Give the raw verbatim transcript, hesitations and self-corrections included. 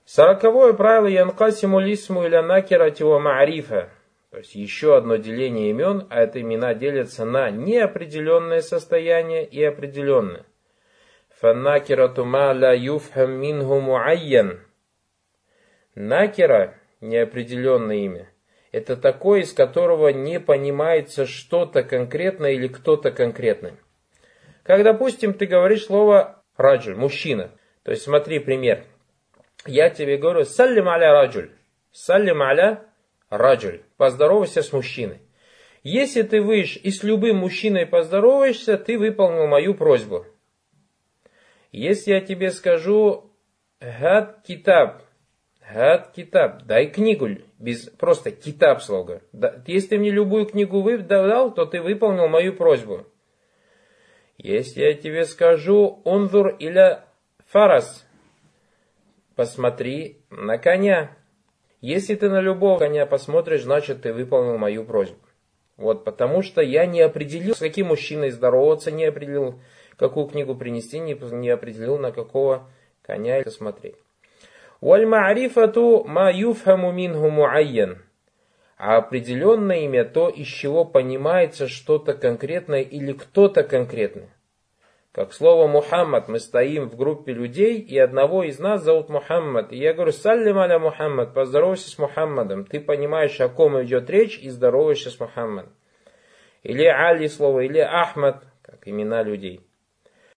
Сороковое правило янкасиму лисму иля накирати ва ма'рифа. То есть еще одно деление имен, а это имена делятся на неопределенное состояние и определенное. Фаннакирату ма ла юфхам минху муайян. Накира, неопределенное имя, это такое, из которого не понимается что-то конкретное или кто-то конкретный. Как, допустим, ты говоришь слово раджуль, мужчина. То есть смотри пример. Я тебе говорю саллим аля раджуль. Саллим аля раджуль. Поздоровайся с мужчиной. Если ты выйдешь и с любым мужчиной поздороваешься, ты выполнил мою просьбу. Если я тебе скажу гад китаб, гад китаб, дай книгу, без, просто китаб слога. Если ты мне любую книгу дал, то ты выполнил мою просьбу. Если я тебе скажу унзур иля фарас, посмотри на коня. Если ты на любого коня посмотришь, значит ты выполнил мою просьбу. Вот, потому что я не определил, с каким мужчиной здороваться, не определил, какую книгу принести, не, не определил, на какого коня смотреть. Валь ма'рифату ма юфхаму минху муайян. А определенное имя то, из чего понимается что-то конкретное или кто-то конкретный. Как слово Мухаммад, мы стоим в группе людей, и одного из нас зовут Мухаммад. И я говорю, саллим аля Мухаммад, поздоровайся с Мухаммадом. Ты понимаешь, о ком идет речь, и здороваешься с Мухаммадом. Или Али слово, или Ахмад, как имена людей.